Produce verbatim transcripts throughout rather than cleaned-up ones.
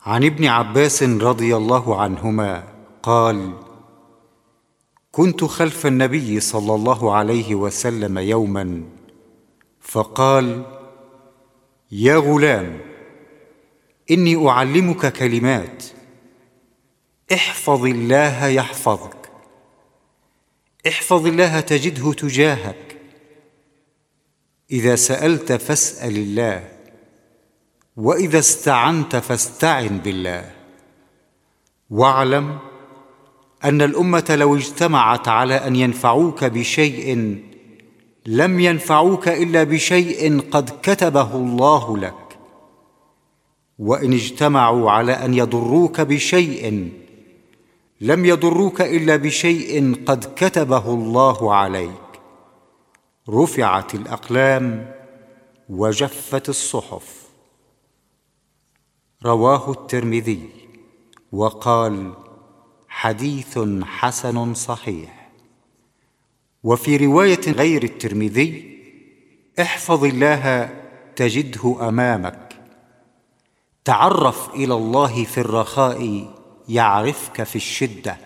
عن ابن عباس رضي الله عنهما قال: كنت خلف النبي صلى الله عليه وسلم يوما فقال: يا غلام، إني أعلمك كلمات، احفظ الله يحفظك، احفظ الله تجده تجاهك، إذا سألت فاسأل الله، وإذا استعنت فاستعن بالله، واعلم أن الأمة لو اجتمعت على أن ينفعوك بشيء لم ينفعوك إلا بشيء قد كتبه الله لك، وإن اجتمعوا على أن يضروك بشيء لم يضروك إلا بشيء قد كتبه الله عليك. رفعت الأقلام وجفت الصحف. رواه الترمذي وقال: حديث حسن صحيح. وفي رواية غير الترمذي: احفظ الله تجده أمامك، تعرف إلى الله في الرخاء يعرفك في الشدة،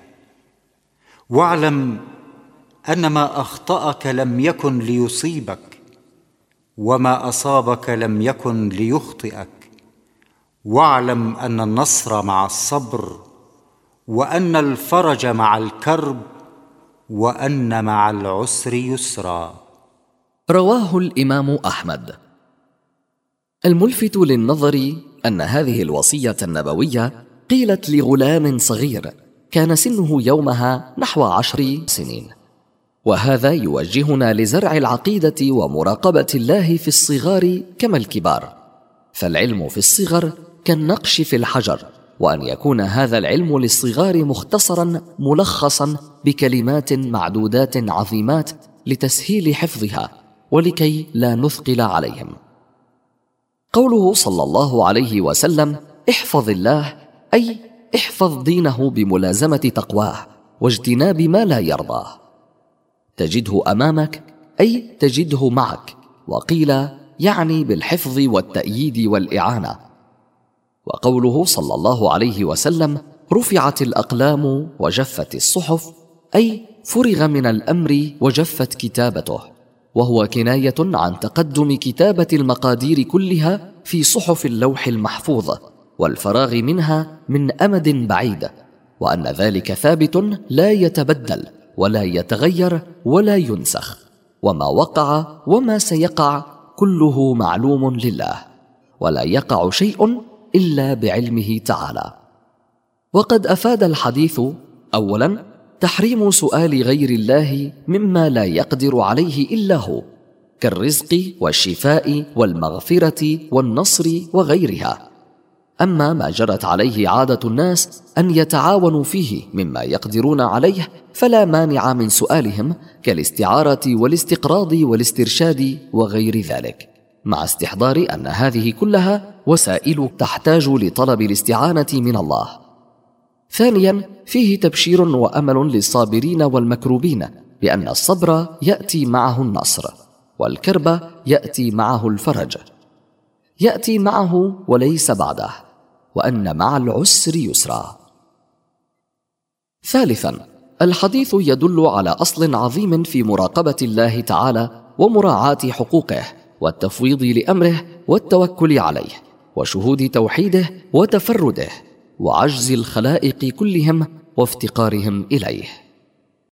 واعلم أن ما أخطأك لم يكن ليصيبك، وما أصابك لم يكن ليخطئك، واعلم أن النصر مع الصبر، وأن الفرج مع الكرب، وأن مع العسر يسرا. رواه الإمام أحمد. الملفت للنظر أن هذه الوصية النبوية قيلت لغلام صغير كان سنه يومها نحو عشر سنين، وهذا يوجهنا لزرع العقيدة ومراقبة الله في الصغار كما الكبار، فالعلم في الصغر كالنقش في الحجر، وأن يكون هذا العلم للصغار مختصرا ملخصا بكلمات معدودات عظيمات لتسهيل حفظها ولكي لا نثقل عليهم. قوله صلى الله عليه وسلم: احفظ الله، أي احفظ دينه بملازمة تقواه واجتناب ما لا يرضاه. تجده أمامك، أي تجده معك، وقيل يعني بالحفظ والتأييد والإعانة. وقوله صلى الله عليه وسلم: رفعت الأقلام وجفت الصحف، أي فرغ من الأمر وجفت كتابته، وهو كناية عن تقدم كتابة المقادير كلها في صحف اللوح المحفوظ والفراغ منها من أمد بعيد، وأن ذلك ثابت لا يتبدل ولا يتغير ولا ينسخ، وما وقع وما سيقع كله معلوم لله، ولا يقع شيء إلا بعلمه تعالى. وقد أفاد الحديث: أولاً تحريم سؤال غير الله مما لا يقدر عليه إلا هو، كالرزق والشفاء والمغفرة والنصر وغيرها. أما ما جرت عليه عادة الناس أن يتعاونوا فيه مما يقدرون عليه فلا مانع من سؤالهم، كالاستعارة والاستقراض والاسترشاد وغير ذلك، مع استحضار أن هذه كلها وسائل تحتاج لطلب الاستعانة من الله. ثانياً فيه تبشير وأمل للصابرين والمكروبين، بأن الصبر يأتي معه النصر، والكرب يأتي معه الفرج، يأتي معه وليس بعده، وأن مع العسر يسرا. ثالثاً الحديث يدل على أصل عظيم في مراقبة الله تعالى ومراعاة حقوقه والتفويض لأمره والتوكل عليه وشهود توحيده وتفرده وعجز الخلائق كلهم وافتقارهم إليه.